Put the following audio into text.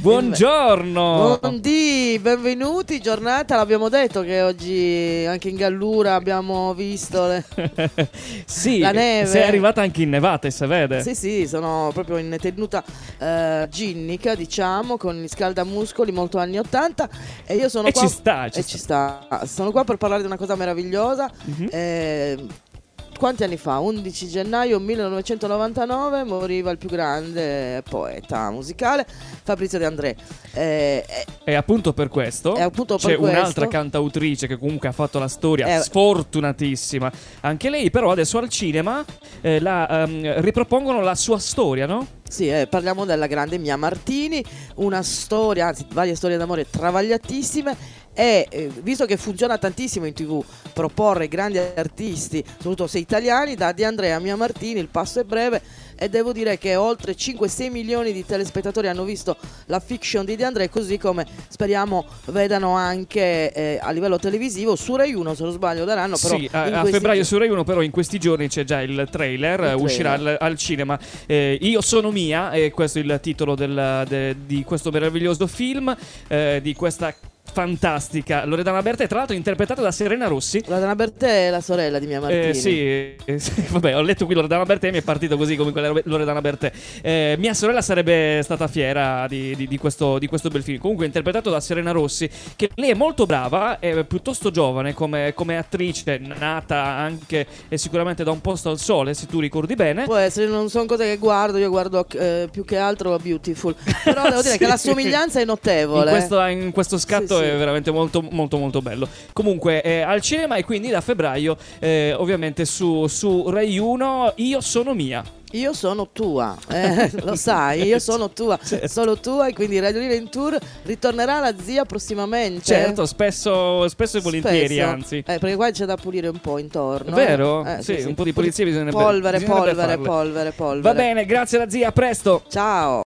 Buongiorno. Buondì, benvenuti, giornata, l'abbiamo detto che oggi anche in Gallura abbiamo visto sì, la neve. sei arrivata anche in nevate, se vede. Sì, sono proprio in tenuta ginnica, diciamo, con gli scaldamuscoli molto anni 80 e io sono qua. Ci sta. Sono qua per parlare di una cosa meravigliosa. Quanti anni fa? 11 gennaio 1999 moriva il più grande poeta musicale Fabrizio De André. E appunto per questo c'è un'altra cantautrice che comunque ha fatto la storia, sfortunatissima anche lei, però adesso al cinema ripropongono la sua storia, no? Sì, parliamo della grande Mia Martini, una storia, anzi varie storie d'amore travagliatissime. E visto che funziona tantissimo in TV proporre grandi artisti, soprattutto se italiani, da De André a Mia Martini il passo è breve, e devo dire che oltre 5-6 milioni di telespettatori hanno visto la fiction di De André, così come speriamo vedano anche a livello televisivo su Rai 1, se non sbaglio daranno, però sì, a febbraio su Rai 1, però in questi giorni c'è già il trailer. Uscirà al cinema. Io sono Mia, e questo è il titolo di questo meraviglioso film, di questa fantastica Loredana Bertè, tra l'altro interpretata da Serena Rossi. Loredana Bertè è la sorella di Mia Martini. Sì, vabbè, ho letto qui Loredana Bertè e mi è partito così come quella Loredana Bertè. Mia sorella sarebbe stata fiera di questo bel film. Comunque interpretato da Serena Rossi, che lei è molto brava, è piuttosto giovane come attrice, nata anche e sicuramente da Un posto al sole, se tu ricordi bene. Può essere, non sono cose che guardo, io guardo più che altro Beautiful. Però devo dire che la somiglianza è notevole. In questo scatto è veramente molto molto molto bello. Comunque al cinema, e quindi da febbraio ovviamente su Rai 1. Io sono Mia. Io sono tua, lo sai, io sono tua, solo tua, e quindi Radio Lira in Tour ritornerà la zia prossimamente. Certo, spesso e volentieri, anzi. Perché qua c'è da pulire un po' intorno. È vero? Sì, un po' di pulizia bisognerebbe polvere. Va bene, grazie alla zia, a presto. Ciao.